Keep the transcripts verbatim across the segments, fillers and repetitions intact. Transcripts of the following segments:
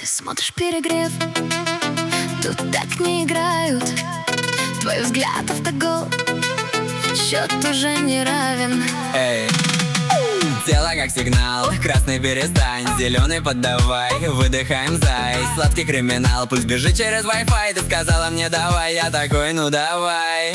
смотришь перегрев, тут так не играют. Твой взгляд автогол, счет уже не равен. Эй, тело как сигнал, красный перестань, зеленый поддавай, выдыхаем зай. Сладкий криминал, пусть бежит через Wi-Fi. Ты сказала мне давай, я такой, ну давай.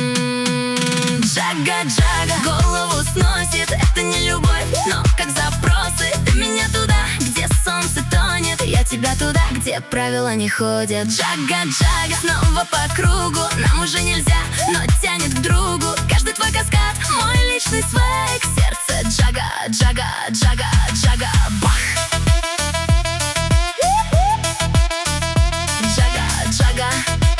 Джага-джага, голову сносит, это не любовь, но как запросы. Ты меня туда, где солнце тонет, я тебя туда, где правила не ходят. Джага-джага, снова по кругу, нам уже нельзя, но тянет к другу. Каждый твой каскад, мой личный свек, сердце джага-джага, джага-джага, бах. Джага-джага,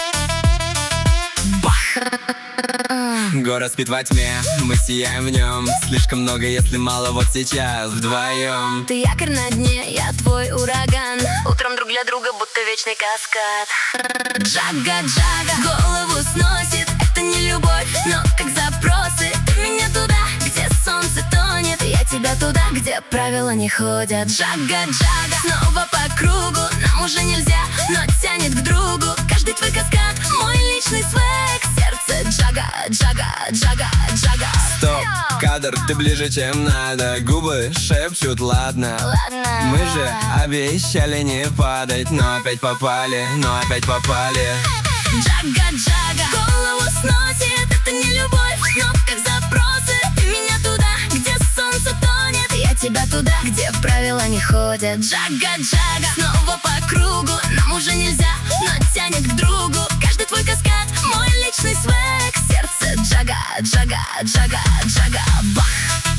бах. Город спит во тьме, мы сияем в нем. Слишком много, если мало, вот сейчас вдвоем. Ты якорь на дне, я твой ураган. Утром друг для друга, будто вечный каскад. Джага-джага, голову сносит, это не любовь, но как запросы. Ты меня туда, где солнце тонет, я тебя туда, где правила не ходят. Джага-джага, снова по кругу, нам уже нельзя, но тянет к другу. Каждый твой каскад, мой личный свек, сердце джага-джага, джага-джага. Стоп, кадр, ты ближе, чем надо. Губы шепчут, ладно, Ладно. Мы же обещали не падать, но опять попали, но опять попали. Джага-джага, голову сносит, это не любовь, но как запросы. Ты меня туда, где солнце тонет, я тебя туда, где правила не ходят. Джага-джага, снова по кругу, нам уже нельзя, но тянет к другу. Каждый твой каскад, мой личный свек, сердце джага-джага, джага-джага, бах.